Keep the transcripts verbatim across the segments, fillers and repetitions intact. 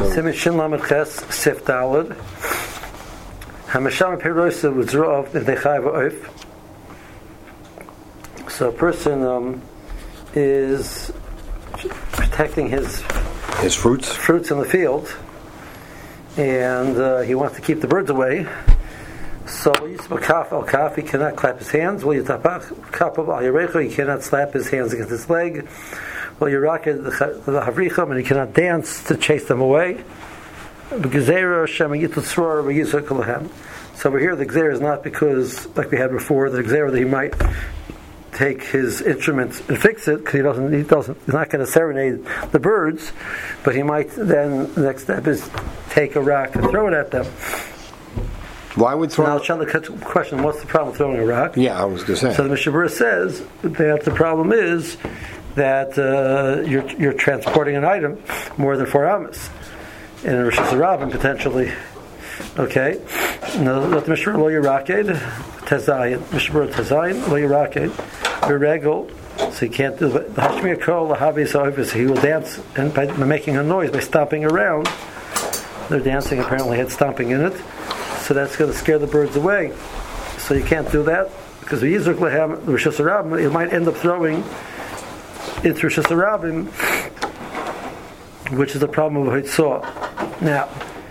Simin Shin Lamed Ches Sif Daled. Hamasham Perosa was Rov if they chayv oif. So a person um, is protecting his his fruits fruits in the field, and uh, he wants to keep the birds away. So Yisbakaf al Kaf, he cannot clap his hands. Well, Yitapach Kapov al Yerecho, he cannot slap his hands against his leg. Well, Yerakid the Havricham, and he cannot dance to chase them away. Gzeira Shem Yitzror Yisuk Lahem. So over here, the Gzeira is not because, like we had before, the Gzeira that he might take his instrument and fix it, because he doesn't, he doesn't, he's not going to serenade the birds, but he might then, the next step is take a rock and throw it at them. Why would throw? Now, the question: what's the problem with throwing a rock? Yeah, I was going to say. So the Mishabura says that the problem is that uh, you're you're transporting an item more than four amas, and in Rosh Hashanah potentially. Okay, now let the Mishabura lo yiraked tezayin, Mishabura tezayin lo yiraked beregel. So he can't do the hashmiya kol lahavi sa'ovis. He will dance and by making a noise by stomping around. They're dancing apparently, had stomping in it. So that's going to scare the birds away. So you can't do that because the Yizruk Lehem, the Rosh Hashanah, it might end up throwing into Rosh Hashanah, which is the problem of Hitzah. Now,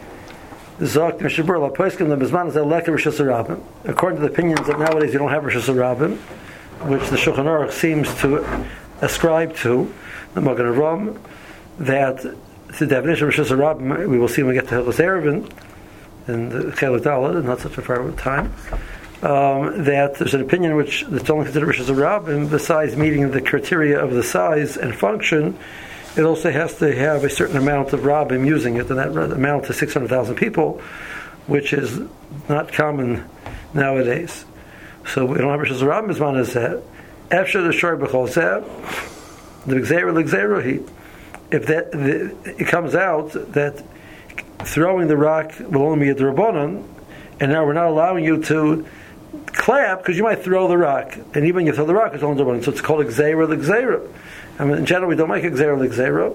Zok Mishabur La Poiskim the Mizman is a Leka Rosh Hashanah. According to the opinions that nowadays you don't have Rosh Hashanah, which the Shulchan Aruch seems to ascribe to, the Magen Avraham, that the definition of Rosh Hashanah, we will see when we get to Hilchos Eruvin, and Chelik Daled, not such a far time, um, that there's an opinion which that's only considered Rosh Hashanah, besides meeting the criteria of the size and function, it also has to have a certain amount of Rabbim using it, and that amount to six hundred thousand people, which is not common nowadays. So we don't have Rosh Hashanah as one as that. After the Shor B'chol Zeh, the Gzeira L'Gzeira, if that the, it comes out that throwing the rock will only be a D'Rabbanan, and now we're not allowing you to clap because you might throw the rock, and even if you throw the rock, it's only D'Rabbanan. So it's called a Gzeira L'Gzeira. I mean, in general, we don't make a Gzeira L'Gzeira.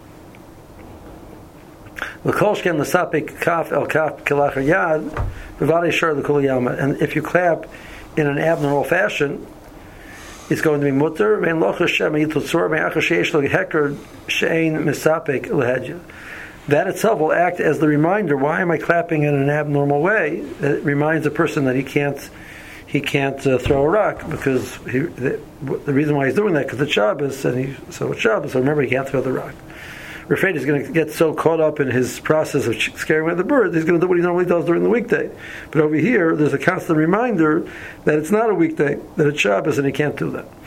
L'Kolshken L'Sapik Kaf El Kaf Kilachar Yad B'Vadei Shor L'Kol Yama. And if you clap in an abnormal fashion, it's going to be mutter. Vein Loch Hashem Yitzutzor Vein Achar Sheish Lo Heker Shein Misapik L'Hedya. That itself will act as the reminder. Why am I clapping in an abnormal way? It reminds a person that he can't, he can't uh, throw a rock because he, the, the reason why he's doing that because it's Shabbos and he so it's Shabbos. So remember, he can't throw the rock. We're afraid he's going to get so caught up in his process of scaring away the bird, he's going to do what he normally does during the weekday. But over here, there's a constant reminder that it's not a weekday, that it's Shabbos, and he can't do that.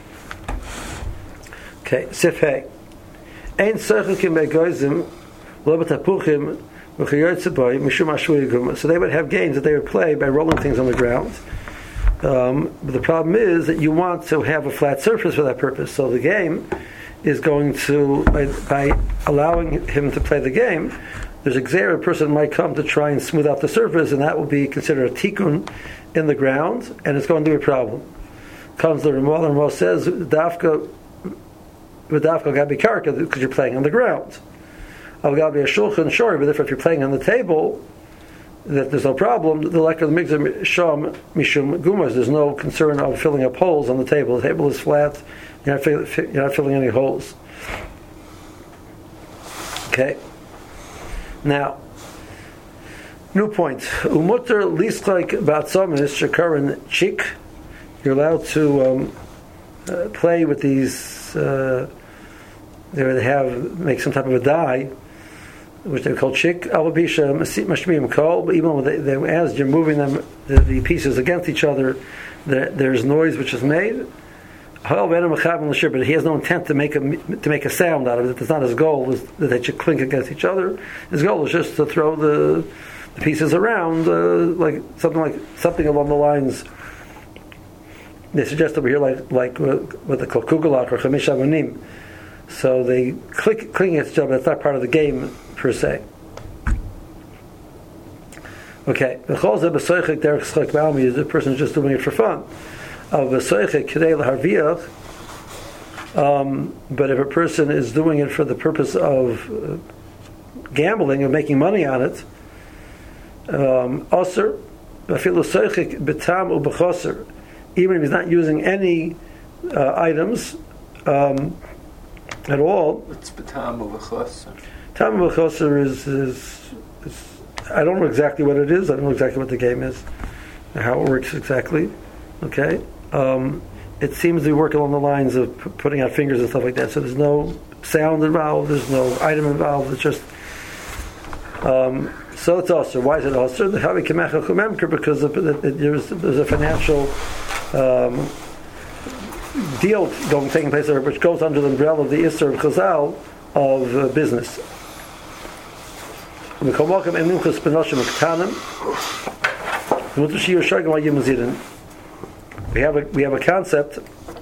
Okay, Sif Hey. Ein Seichekim Be'Goizim. So they would have games that they would play by rolling things on the ground. Um, but the problem is that you want to have a flat surface for that purpose. So the game is going to, by, by allowing him to play the game, there's a gzeira, a person might come to try and smooth out the surface, and that will be considered a tikkun in the ground, and it's going to be a problem. Comes the Ramah, and Ramah says, Dafka, Dafka Gabi Karka, because you're playing on the ground. I'll be a shulchan shori, but if you're playing on the table, that there's no problem. The lack of the mixer sham mishum gumas, there's no concern of filling up holes on the table. The table is flat; you're not, fill, you're not filling any holes. Okay. Now, new point. Umutter least like batzam is shakaran chik. You're allowed to um, uh, play with these. Uh, they have make some type of a die, which they call chik, alabisha mashmiyim kol, but even when they, they, as you're moving them, the, the pieces against each other, there, there's noise which is made. But he has no intent to make a to make a sound out of it. It's not his goal is that they should clink against each other. His goal is just to throw the, the pieces around, uh, like something like something along the lines. They suggest over here, like like what they call kugelach or chamish avonim. So they click cling against each other. That's not part of the game per se. Okay, the the person is just doing it for fun. Um, but if a person is doing it for the purpose of uh, gambling, of making money on it, um, Osir, even if he's not using any uh, items um, at all. What's Batam Uvachoser? Tam Uvachoser is, is, is, I don't know exactly what it is. I don't know exactly what the game is, or how it works exactly. Okay? Um, it seems to work along the lines of p- putting out fingers and stuff like that. So there's no sound involved, there's no item involved, it's just. Um, so it's also. Why is it also? Because of, it, it, there's, there's a financial um, deal going taking place there, which goes under the umbrella of the Isser of Chazal of uh, business. We have a we have a concept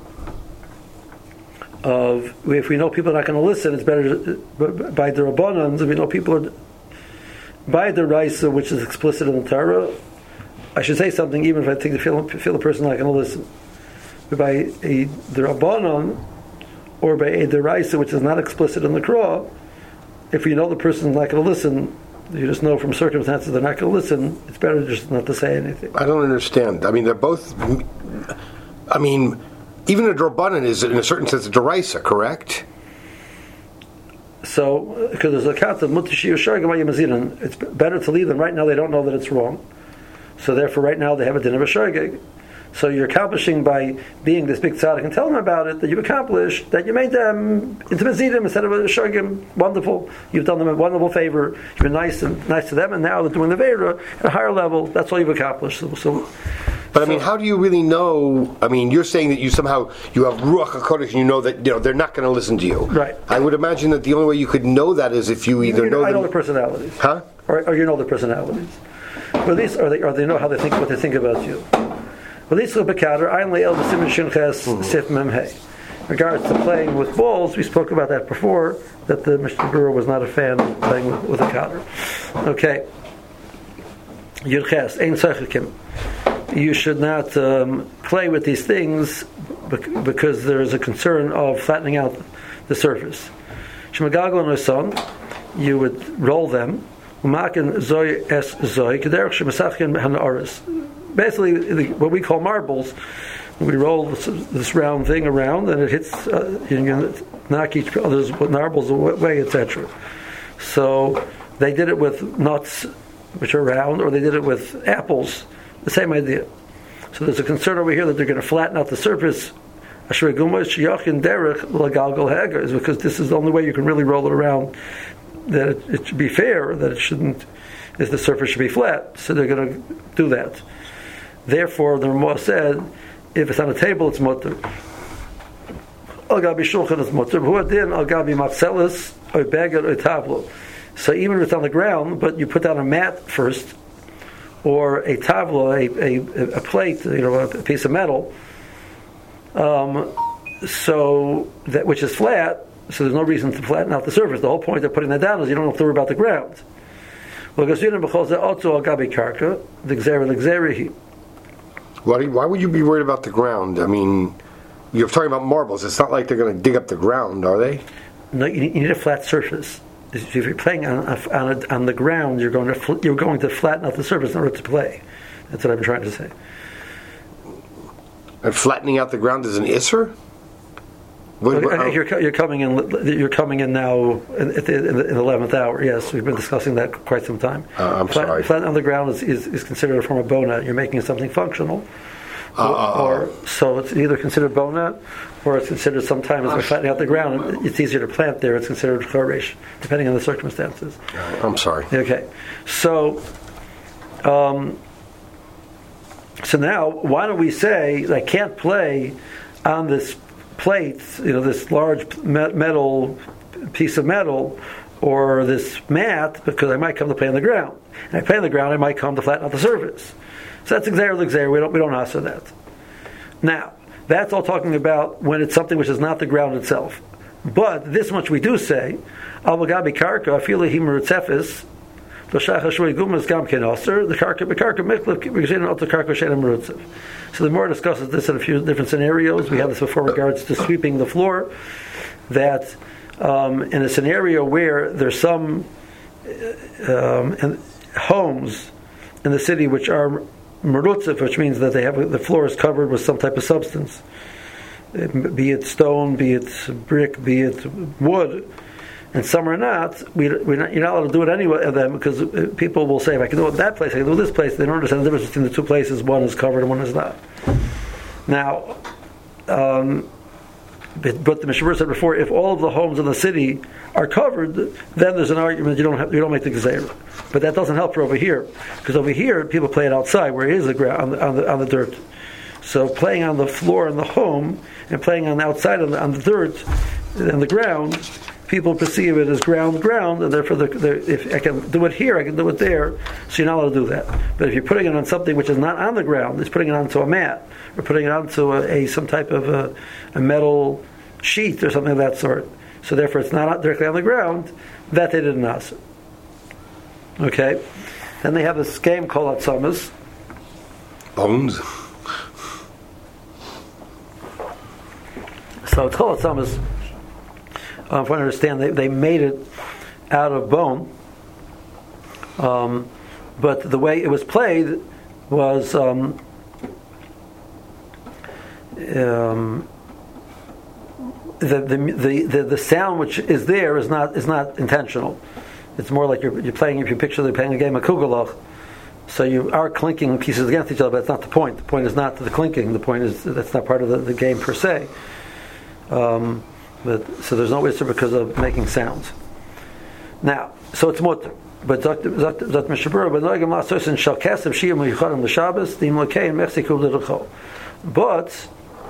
of if we know people are not going to listen, it's better to, by the Rabbanans. If we know people are by the Raisa, which is explicit in the Torah, I should say something even if I think the feel, feel the person is not going to listen. But by a the Rabbanan or by a the Raisa, which is not explicit in the Qur'an, if you know the person is not going to listen, you just know from circumstances they're not going to listen, it's better just not to say anything. I don't understand. I mean, they're both. I mean, even a Drabanan is, in a certain sense, a Deraisa, correct? So, because there's a concept of Mutashi Yashar Gamay Mazinan, it's better to leave them. Right now, they don't know that it's wrong. So, therefore, right now, they have a din of a Shargig. So, you're accomplishing by being this big tzaddik and telling them about it that you've accomplished, that you made them into Mazidim instead of a Shargim. Wonderful. You've done them a wonderful favor. You've been nice and nice to them, and now they're doing the Veira at a higher level. That's all you've accomplished. So, so But I mean, how do you really know? I mean, you're saying that you somehow you have Ruach HaKodesh, and you know that you know they're not going to listen to you. Right. I would imagine that the only way you could know that is if you either you know, know I know them, their personalities, huh? Or, or you know their personalities, or at least, or they, or they know how they think, what they think about you. Regards to playing with balls, we spoke about that before. That the Mishnah Berurah was not a fan of playing with, with a kader. Okay. Yirches ein tzeichikim. You should not um, play with these things because there is a concern of flattening out the surface. Shemagago noson, you would roll them. Umaken zoy es zoy kederach shemasachkin hanaoris. Basically, what we call marbles, we roll this, this round thing around, and it hits. Uh, you can knock each other's marbles away, et cetera. So they did it with nuts, which are round, or they did it with apples. The same idea. So there's a concern over here that they're going to flatten out the surface. Is because this is the only way you can really roll it around. That it, it should be fair. That it shouldn't. Is the surface should be flat. So they're going to do that. Therefore, the Ramah said, if it's on a table, it's mutter. Al gabi shulchan is mutter. Who adin al gabi matzelis or beged or tavlo. So even if it's on the ground, but you put down a mat first, or a tavlo, a, a, a plate, you know, a piece of metal, um, so that which is flat. So there's no reason to flatten out the surface. The whole point of putting that down is you don't have to worry about the ground. Well, the Why, why would you be worried about the ground? I mean, you're talking about marbles. It's not like they're going to dig up the ground, are they? No, you need, you need a flat surface. If you're playing on on, a, on the ground, you're going to fl- you're going to flatten out the surface in order to play. That's what I'm trying to say. And flattening out the ground is an isser? What, what, okay, you're, you're coming in. You're coming in now at the, in the eleventh hour. Yes, we've been discussing that quite some time. Uh, I'm Flat, sorry. Flattening on the ground is, is, is considered a form of bonat. You're making something functional. Uh, uh, or so it's either considered bonat, or it's considered sometimes by flattening out the ground. It's easier to plant there. It's considered choresh, depending on the circumstances. I'm sorry. Okay, so, um, so now why don't we say I can't play on this plate, you know, this large metal piece of metal, or this mat, because I might come to play on the ground. And I play on the ground, I might come to flatten out the surface. So that's exactly exactly. We don't we don't answer that. Now that's all talking about when it's something which is not the ground itself. But this much we do say, Avagabi karka afila himerutzefis, l'shachashui gumas gam kenoser the karka bekarka miklev because not the karka shenem merutzev. So the Gemara discusses this in a few different scenarios. We had this before regards to sweeping the floor. That um, in a scenario where there's some um, and homes in the city which are merutzif, which means that they have the floor is covered with some type of substance, be it stone, be it brick, be it wood, and some are not. We, we're not you're not allowed to do it anyway of them, because people will say, if I can do it in that place, I can do it this place. They don't understand the difference between the two places. One is covered and one is not. Now, um, but, but the Mishnah said before, if all of the homes in the city are covered, then there's an argument you don't have, you don't make the gezerah. But that doesn't help for over here, because over here people play it outside where it is the ground on the, on the on the dirt. So playing on the floor in the home and playing on the outside on the, on the dirt and the ground, people perceive it as ground ground, and therefore the, the, if I can do it here, I can do it there. So you're not allowed to do that. But if you're putting it on something which is not on the ground, it's putting it onto a mat or putting it onto a, a some type of a, a metal sheet or something of that sort. So therefore it's not directly on the ground. That they didn't ask. Okay. Then they have this game called Atzamas. Bones. So it's called Atzamas. Um, if I understand, they, they made it out of bone. Um, but the way it was played was um, um, the, the the the the sound which is there is not is not intentional. It's more like you're you're playing. If you picture they're playing a game of kugelach, so you are clinking pieces against each other. But that's not the point. The point is not the clinking. The point is that's not part of the, the game per se. Um, but so there's no issue because of making sounds. Now, so it's mutter. But Zot Mishabura, but Noigam Lasos and Shalkasim Shiyam Yicharim L'Shabbos the Imlokei in Mexico L'Rechol. But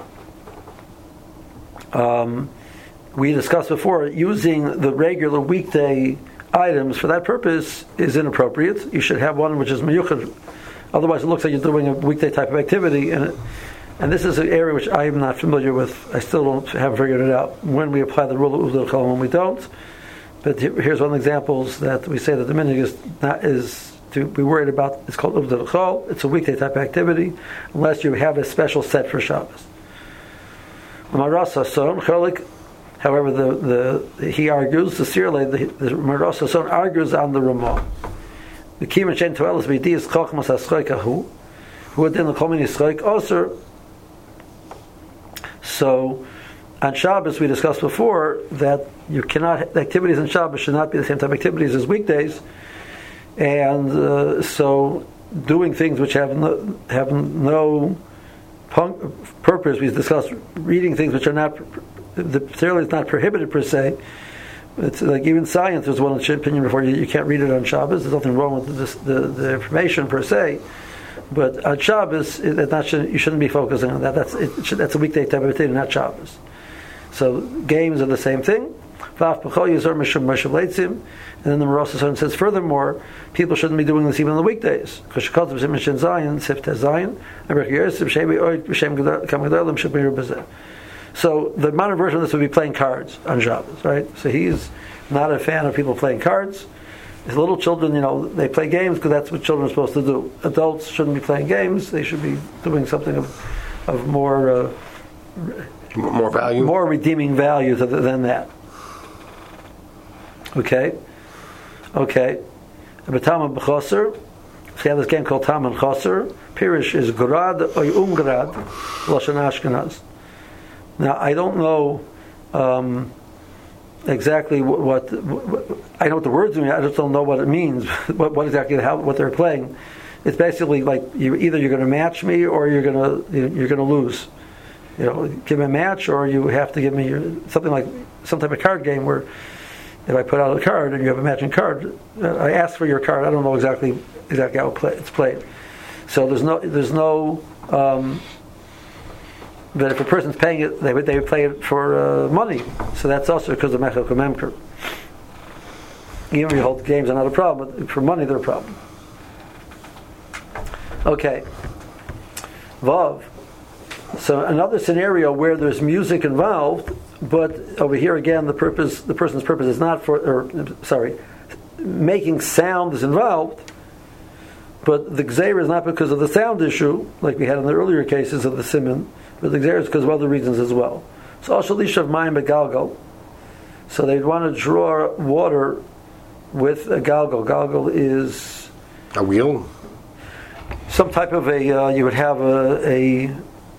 um, we discussed before, using the regular weekday items for that purpose is inappropriate. You should have one which is meyuchad. Otherwise, it looks like you're doing a weekday type of activity, and it, and this is an area which I am not familiar with. I still don't have figured it out when we apply the rule of L'Rechol and when we don't. But here's one of the examples that we say that the minhag is not is to be worried about. It's called Uvdei L'Chol. It's a weekday type of activity, unless you have a special set for Shabbos. However, the, the he argues the Sirle the, the Maras Hason argues on the Ramah. The Kiman Shen Toelas B'Diyas Chachmas Haschreikahu, who had done the Kol Mini Schreik also. So on Shabbos we discussed before that you cannot the activities on Shabbos should not be the same type of activities as weekdays, and uh, so doing things which have no, have no punk, purpose. We discussed reading things which are not. The material is not prohibited per se. It's like even science. There's one opinion before you, you can't read it on Shabbos. There's nothing wrong with this, the the information per se, but on Shabbos, it, it not should, you shouldn't be focusing on that. That's it should, that's a weekday type of thing, not Shabbos. So games are the same thing. And then the Maros Hason says, furthermore, people shouldn't be doing this even on the weekdays. Because so the modern version of this would be playing cards on Shabbos, right? So he's not a fan of people playing cards. His little children, you know, they play games because that's what children are supposed to do. Adults shouldn't be playing games. They should be doing something of, of more... Uh, more value? More redeeming value than that. Okay? Okay. But Tam B'Choser, we have this game called Tam and Choser. Pirish is Grad or Umgrad, Lashon Ashkenaz. Now, I don't know um, exactly what, what, what, I know what the words mean, I just don't know what it means, what, what exactly, how, what they're playing. It's basically like you either you're going to match me or you're going to you're going to lose. You know, give me a match, or you have to give me your, something like some type of card game where if I put out a card and you have a matching card, uh, I ask for your card. I don't know exactly exactly how it's played. So there's no there's no. Um, but if a person's paying it, they would they would play it for uh, money. So that's also because of Mechel Memker. Even if you hold games are not a problem, but for money they're a problem. Okay. Vav. So another scenario where there's music involved, but over here again the purpose, the person's purpose is not for, or sorry, making sound is involved, but the gzeira is not because of the sound issue, like we had in the earlier cases of the simon, but the gzeira is because of other reasons as well. So also lisha of mayim begalgal, so they'd want to draw water with a galgal. Galgal is a wheel. Some type of a. Uh, you would have a a,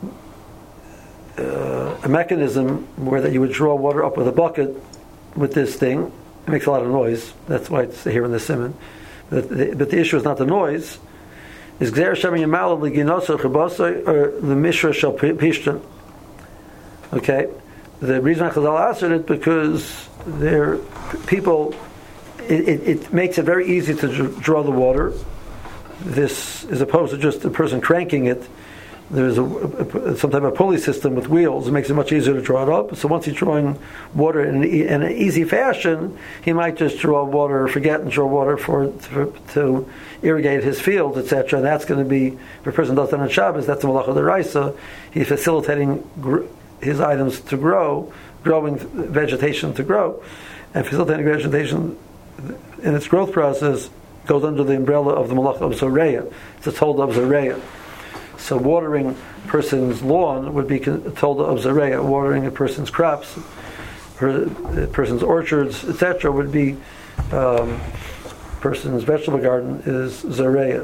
uh, a mechanism where that you would draw water up with a bucket with this thing. It makes a lot of noise. That's why it's here in the simon. But the, but the issue is not the noise. Is gzer shem yamal liginoso chabosoi or the mishra shel pishton. Okay, the reason I Chazal answered it because there people. It, it, it makes it very easy to dr- draw the water. This, as opposed to just a person cranking it, there's a, a, some type of pulley system with wheels. It makes it much easier to draw it up. So once he's drawing water in an, in an easy fashion, he might just draw water, forget and draw water for, for to irrigate his fields, et cetera. And that's going to be, if a person does that on Shabbos, that's the Malacha D'Oraisa. He's facilitating gr- his items to grow, growing vegetation to grow, and facilitating vegetation in its growth process goes under the umbrella of the Malacha of Zoreya. It's a Tolda of Zoreya. So watering a person's lawn would be Tolda of Zoreya. Watering a person's crops, a person's orchards, et cetera, would be um, person's vegetable garden is Zoreya.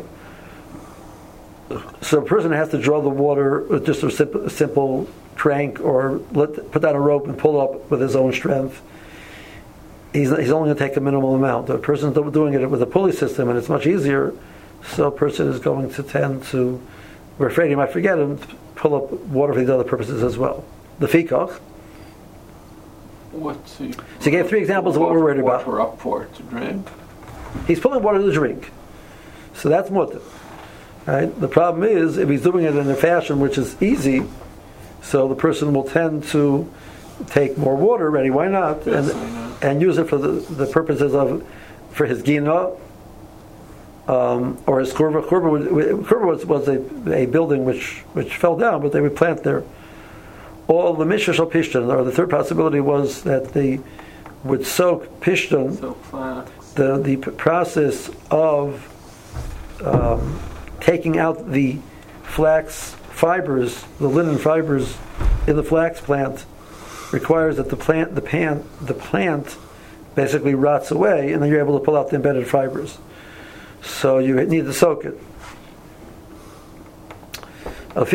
So a person has to draw the water with just a simple, a simple crank or let, put down a rope and pull up with his own strength. He's, he's only going to take a minimal amount. A person's doing it with a pulley system, and it's much easier. So a person is going to tend to, we're afraid he might forget and pull up water for these other purposes as well. The fikach. What's he? So he gave three examples of what we're worried about. Water up for to drink. He's pulling water to drink. So that's mutter. Right? The problem is, if he's doing it in a fashion which is easy, so the person will tend to take more water ready. Why not? Yes, and and use it for the, the purposes of for his gina um, or his kurva. Kurva was, kurva was, was a, a building which which fell down, but they would plant there. All the mishra shel pishton, or the third possibility was that they would soak pishton, the the process of um, taking out the flax fibers, the linen fibers in the flax plant, requires that the plant, the pan, the plant, basically rots away, and then you're able to pull out the embedded fibers. So you need to soak it. If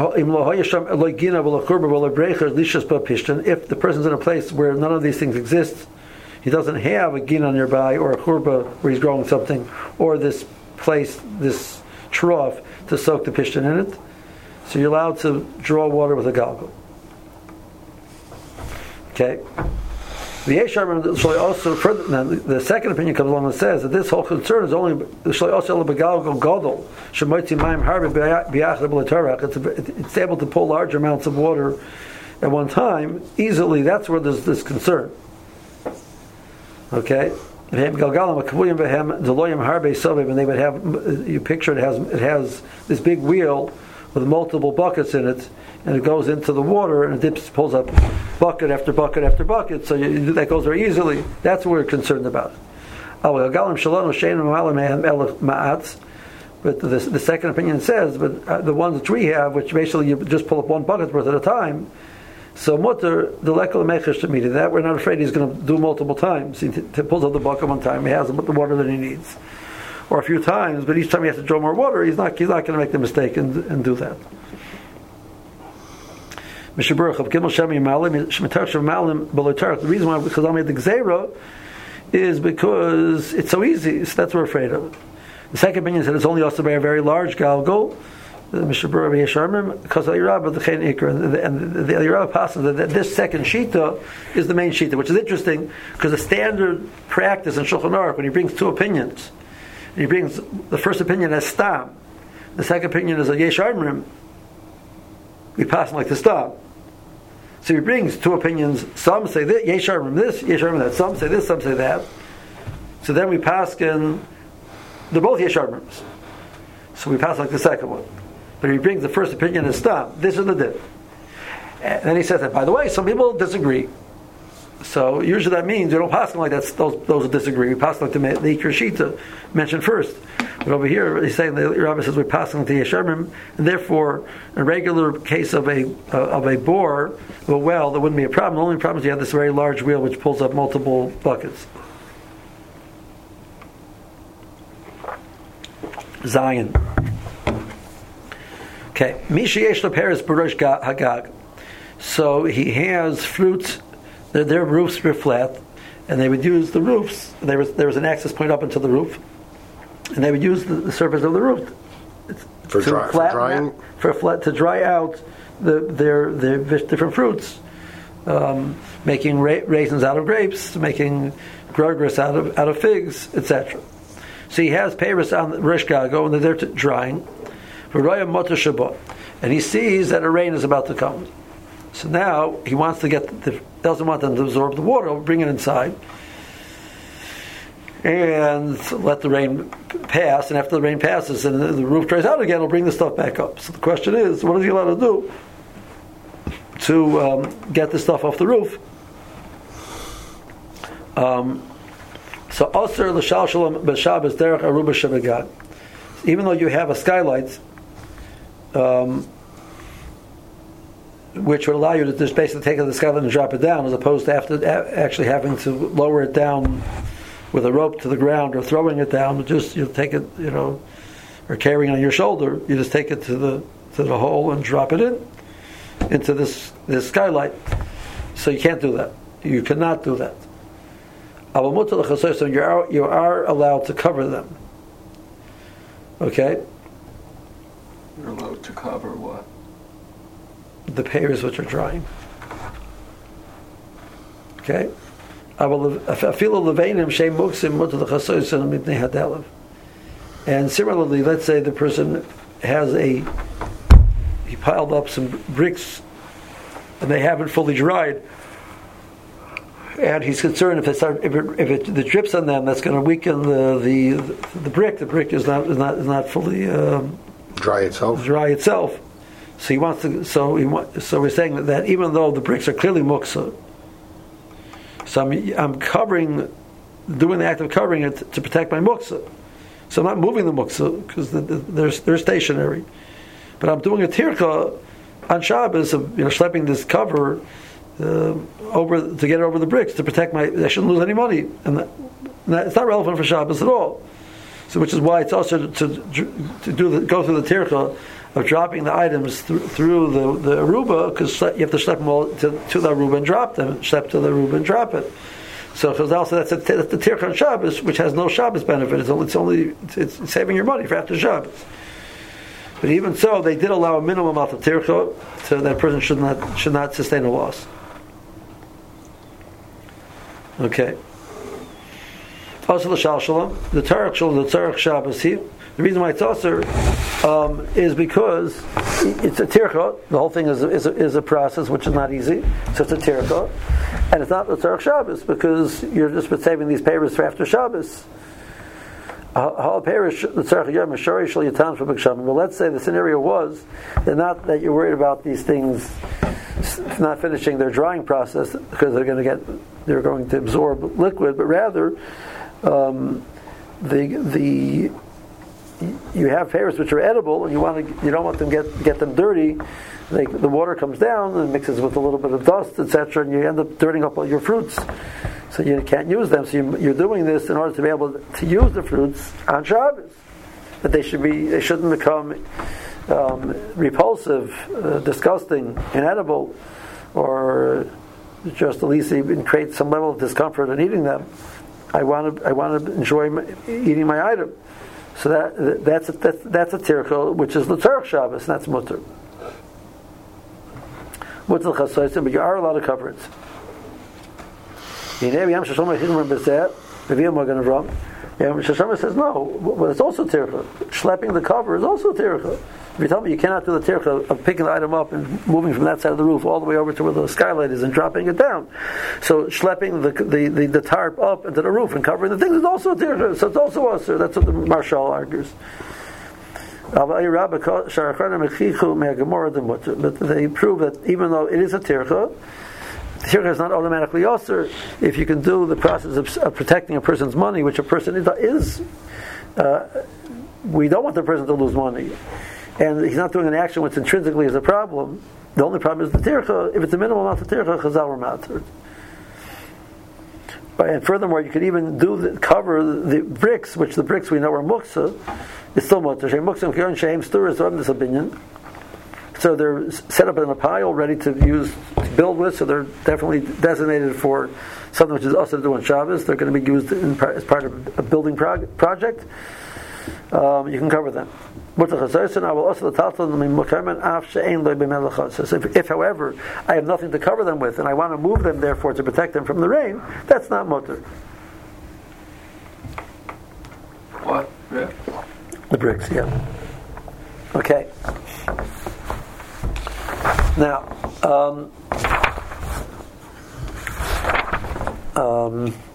the person's in a place where none of these things exist, he doesn't have a gina nearby or a churba where he's growing something, or this place, this trough to soak the pishton in it, so you're allowed to draw water with a galgal. Okay. The Yesharman also further. Now, the second opinion comes along and says that this whole concern is only it's it's able to pull large amounts of water at one time easily. That's where there's this concern. Okay. And they would have, you picture it has it has this big wheel with multiple buckets in it, and it goes into the water and it dips, pulls up bucket after bucket after bucket. So you, that goes very easily. That's what we're concerned about. But the, the second opinion says, but uh, the ones which we have, which basically you just pull up one bucket worth at a time. So mutter the lekel mechesh to meet that we're not afraid he's going to do multiple times. He t- t- pulls up the bucket one time, he has the water that he needs, or a few times. But each time he has to draw more water, he's not he's not going to make the mistake and, and do that. The reason why because I made the gzeira is because it's so easy. So that's what we're afraid of. The second opinion said it's only also by a very large galgal. Mishabur Yesharmim because Elirab the Chen Ikra and the Elirab passes that this second shita is the main shita, which is interesting because the standard practice in Shulchan Aruch when he brings two opinions, and he brings the first opinion as stam, the second opinion is a Yesharmim. We pass like the stam. So he brings two opinions. Some say this, Yesharmim this, Yesharmim that. Some say this, some say that. So then we pass in. They're both Yesharmims. So we pass like the second one. But he brings the first opinion as stam. This is the din. And then he says that, by the way, some people disagree. So usually that means we don't pass them like that. Those those disagree. We pass like the the Ikra Shita mentioned first. But over here, he's saying the Rabbi says we're passing to Yesharmim, and therefore, in a regular case of a uh, of a bore of a well, there wouldn't be a problem. The only problem is you have this very large wheel which pulls up multiple buckets. Zion. Okay, Mishayesh Paris Baruch Hagag. So he has fruits. Their, their roofs were flat, and they would use the roofs. There was there was an access point up into the roof, and they would use the, the surface of the roof for, to dry, for drying, out, for flat to dry out the their their different fruits, um, making ra- raisins out of grapes, making grogris out of out of figs, et cetera. So he has Paris on Rosh Gago, and they're drying. And he sees that a rain is about to come. So now he wants to get the, doesn't want them to absorb the water, bring it inside, and let the rain pass. And after the rain passes and the, the roof dries out again, he'll bring the stuff back up. So the question is, what is he allowed to do to um, get the stuff off the roof? Um, so Osir l'shal shalom b'Shabbos derech aruba shebagad. Even though you have a skylight, um, which would allow you to just basically take the skylight and drop it down, as opposed to after actually having to lower it down with a rope to the ground or throwing it down. Just you take it, you know, or carrying it on your shoulder. You just take it to the to the hole and drop it in into this this skylight. So you can't do that. You cannot do that. You are you are allowed to cover them. Okay. You're allowed to cover what? The pears which are drying. Okay? And similarly, let's say the person has a, he piled up some bricks and they haven't fully dried, and he's concerned if it start, if it, if it the drips on them, that's going to weaken the, the the brick. The brick is not is not is not fully um, dry itself. Dry itself. So he wants to. So he want, So we're saying that, that even though the bricks are clearly muksa, so I'm I'm covering, doing the act of covering it to, to protect my muksa. So I'm not moving the muksa because the, the, they're they're stationary, but I'm doing a tirka on Shabbos of, you know, schlepping this cover uh, over to get it over the bricks to protect my. I shouldn't lose any money, and that, and that, it's not relevant for Shabbos at all. So, which is why it's also to to, to do the, go through the tirka of dropping the items through, through the the aruba, because you have to schlep them all to, to the aruba and drop them. Schlep to the aruba and drop it. So, because also that's, a, that's the tirka on Shabbos, which has no Shabbos benefit. It's only it's only it's saving your money for after Shabbos. But even so, they did allow a minimum amount of tirka, so that person should not should not sustain a loss. Okay. Also the shal shalom, the Tarek shalom, the Tarek Shabbos here. The reason why it's also um, is because it's a tirka. The whole thing is a, is, a, is a process which is not easy. So it's a tirka, and it's not the Tarek Shabbos because you're just saving these papers for after Shabbos. But let's say the scenario was that not that you're worried about these things not finishing their drying process because they're going to get they're going to absorb liquid, but rather um, the the you have pears which are edible and you want to you don't want them get get them dirty. They, the water comes down and mixes with a little bit of dust, et cetera, and you end up dirtying up all your fruits. So you can't use them. So you, you're doing this in order to be able to use the fruits on Shabbos. But they should be, they shouldn't become um, repulsive, uh, disgusting, inedible, or just at least even create some level of discomfort in eating them. I want to, I want to enjoy my, eating my item. So that that's a, that's, that's a tirka, which is the Tzarech Shabbos, and that's mutter. Mutter chasoisim, but you are allowed to cover it. Yam Shashama says no, but it's also tircha. Schlepping the cover is also tircha. If you tell me you cannot do the tircha of picking the item up and moving from that side of the roof all the way over to where the skylight is and dropping it down, so schlepping the the, the, the tarp up into the roof and covering the things is also tircha. So it's also usher. That's what the Marshal argues. But they prove that even though it is a tircha, the tircha is not automatically usher if you can do the process of, of protecting a person's money, which a person is. is uh, we don't want the person to lose money, and he's not doing an action which intrinsically is a problem. The only problem is the tircha. If it's a minimal amount of tircha, chazal or matter. And furthermore, you could even do the, cover the bricks, which the bricks we know are muksa, is still mutter. Shem muksa and kiyon shem sturas on this opinion. So they're set up in a pile, ready to use to build with. So they're definitely designated for something which is also to do on Shabbos. They're going to be used in, as part of a building prog- project. Um, you can cover them. So if, if, however, I have nothing to cover them with, and I want to move them, therefore, to protect them from the rain, that's not mutter. What? Yeah. The bricks, yeah. Okay. Now, um, um,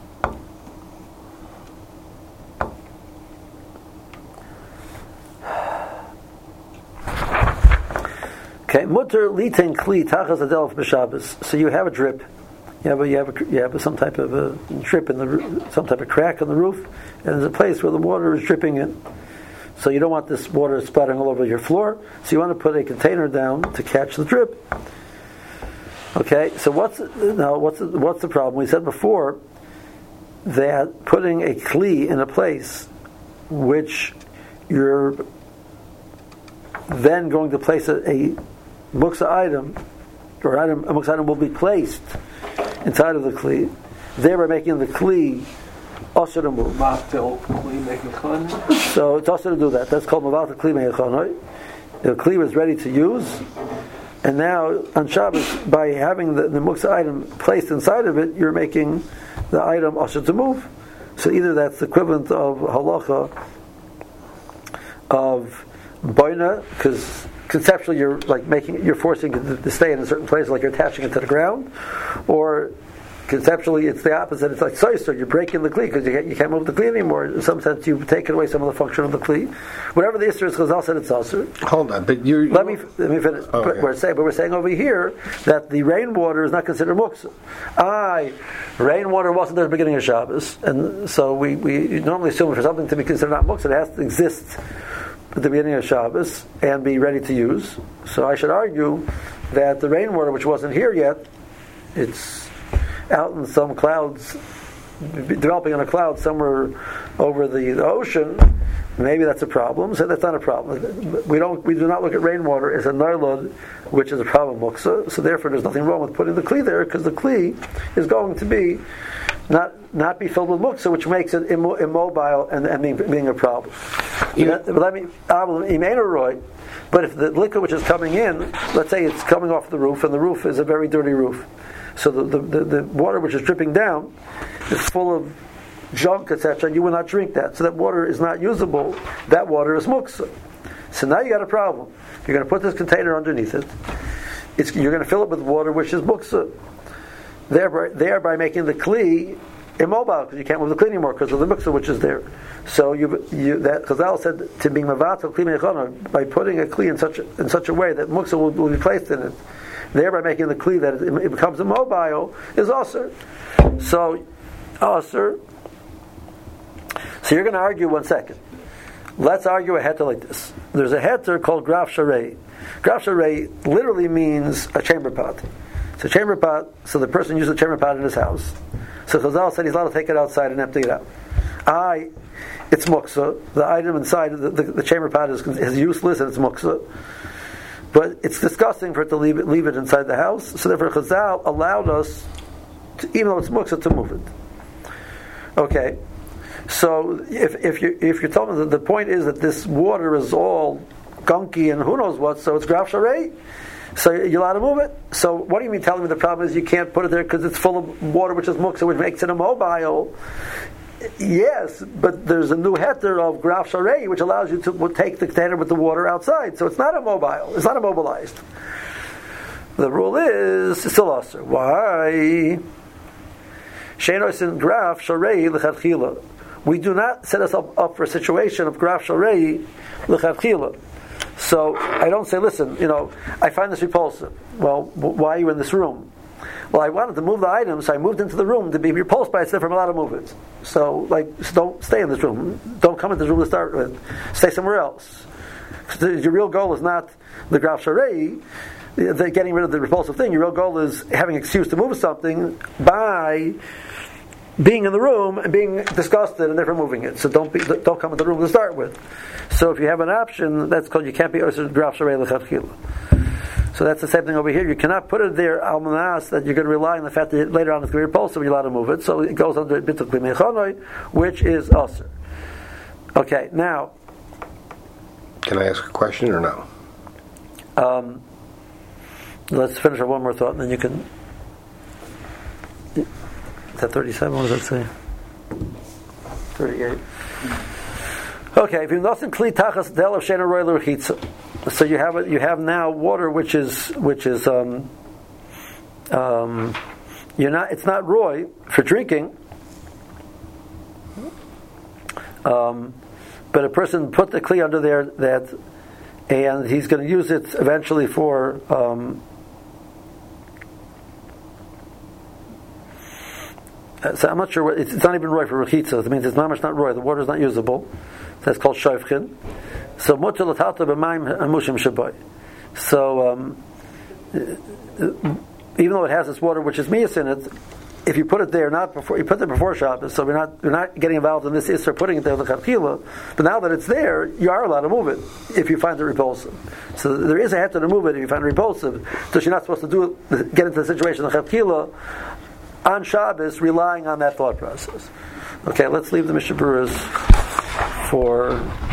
okay, mutter litin kli tachas adelf b'Shabbos. So you have a drip, you have a, you have a, you have some type of a drip in the roof, some type of crack in the roof, and there's a place where the water is dripping in. So you don't want this water splattering all over your floor. So you want to put a container down to catch the drip. Okay. So what's now what's the, what's the problem? We said before that putting a kli in a place which you're then going to place a, a muksa item, or item, a muksa item will be placed inside of the kli, thereby making the kli also to move. So it's also to do that. That's called Maval Kli Meichonoi. The kli was ready to use, and now on Shabbos, by having the, the muksa item placed inside of it, you're making the item also to move. So either that's the equivalent of halacha of boina, because conceptually you're like making, you're forcing it to stay in a certain place, like you're attaching it to the ground, or conceptually, it's the opposite. It's like soister. You're breaking the kli because you can't, you can't move the kli anymore. In some sense, you've taken away some of the function of the kli. Whatever the issue is, Chazal said it's also. Hold on, but you let me let me finish. Oh, but okay. we're saying, but we're saying over here that the rainwater is not considered muksa. Aye, rainwater wasn't there at the beginning of Shabbos, and so we, we normally assume for something to be considered not muksa, it has to exist at the beginning of Shabbos and be ready to use. So I should argue that the rainwater, which wasn't here yet, it's out in some clouds, developing on a cloud somewhere over the, the ocean. Maybe that's a problem. So that's not a problem. We don't. We do not look at rainwater as a narlod, which is a problem muksa. So therefore, there's nothing wrong with putting the kli there, because the kli is going to be not not be filled with muksa, which makes it immo- immobile and, and being, being a problem. Yeah. But let me. But if the liquid which is coming in, let's say it's coming off the roof, and the roof is a very dirty roof, so the the, the, the water which is dripping down is full of junk, et cetera, and you will not drink that. So that water is not usable. That water is muksa. So now you got a problem. You're going to put this container underneath it. It's, you're going to fill it with water which is muksa. Thereby, thereby making the kli immobile, because you can't move the kli anymore because of the muksa which is there. So you, you that Chazal said to being mavatal kli meichana, by putting a kli in such a, in such a way that muksa will, will be placed in it, thereby making the kli that it, it becomes immobile, is also. So, also. So you're going to argue one second. Let's argue a heter like this. There's a heter called graf sharei. Graf sharei literally means a chamber pot. It's a chamber pot, so the person uses a chamber pot in his house. So Chazal said he's allowed to take it outside and empty it out. I, it's muksa. The item inside the, the, the chamber pot is, is useless and it's muksa. But it's disgusting for it to leave it, leave it inside the house. So therefore Chazal allowed us, to, even though it's muksa, to move it. Okay. So if if you if you're telling me that the point is that this water is all gunky and who knows what, so it's graf sharei, so you're allowed to move it. So what do you mean telling me the problem is you can't put it there because it's full of water which is muksa, which makes it immobile? Yes, but there's a new heter of graf sharei which allows you to take the container with the water outside, so it's not immobile. It's not immobilized. The rule is it's still usher. Why? Sheinos in graf sharei l'chadchila. We do not set us up, up for a situation of graf sharei l'chadchila. So I don't say, listen, you know, I find this repulsive. Well, w- why are you in this room? Well, I wanted to move the item, so I moved into the room to be repulsed by it, so therefore I'm allowed to move it. So, like, so don't stay in this room. Don't come into this room to start with. Stay somewhere else. Your real goal is not the graf sharei, the getting rid of the repulsive thing. Your real goal is having an excuse to move something by being in the room and being disgusted and therefore moving it. So don't be, don't come in the room to start with. So if you have an option, that's called you can't be osir draf sharei l'chadchila. So that's the same thing over here. You cannot put it there al manas that you're going to rely on the fact that later on it's going to be repulsive. You're allowed to move it. So it goes under bitul kli mechanoi, which is osir. Okay, now. Can I ask a question or no? Um, let's finish with one more thought, and then you can. Is that thirty-seven? What does that say? thirty-eight. Okay, if you nothing kli tachas del of shena roy l'rechitza. So you have you have now water which is which is um, um, you're not it's not roy for drinking, um, but a person put the kli under there that, and he's going to use it eventually for. Um, So I'm not sure what it's, it's not even roy for rechitza. It means it's not much not roy. The water is not usable. That's called shayfchin. So mutter l'tata b'mayim hamushim shaboy. So um, even though it has this water which is miyas in it, if you put it there not before you put it before Shabbos, so we're not we're not getting involved in this issur putting it there l'chadchila. But now that it's there, you are allowed to move it if you find it repulsive. So there is a heter to move it if you find it repulsive. So you're not supposed to do it, get into the situation l'chadchila on Shabbos, relying on that thought process. Okay, let's leave the Mishnah Berurahs for